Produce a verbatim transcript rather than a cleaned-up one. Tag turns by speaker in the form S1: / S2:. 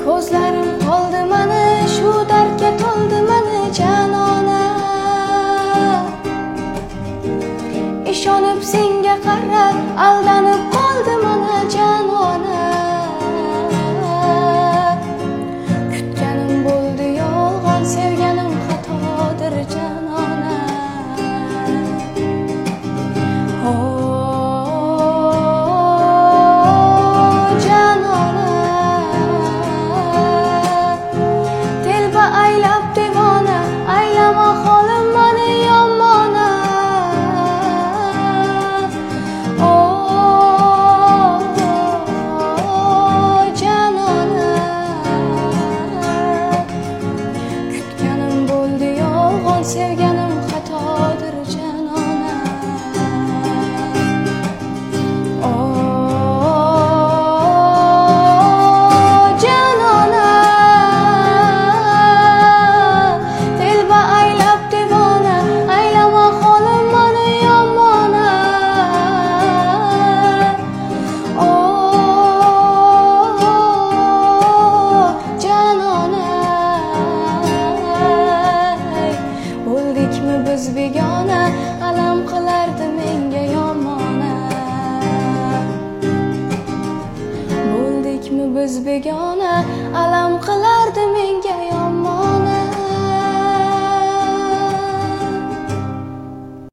S1: ko'zlarim qoldi mani, shu dardga to'ldi mani janona. Ishonib senga qarab aldanib qoldi mana janona. Kutganim bo'ldi yolg'on, sevganim xatodir janona. Oh janona, telba aylab devona, aylama holim mani yomona. Sevganim xatodir janona. Oh janona, telba aylab devona, aylama holim mani yomona. Oh janona, bo'ldikmi biz begona, alam qilardi menga yomona. Bo'ldikmi biz begona, alam qilardi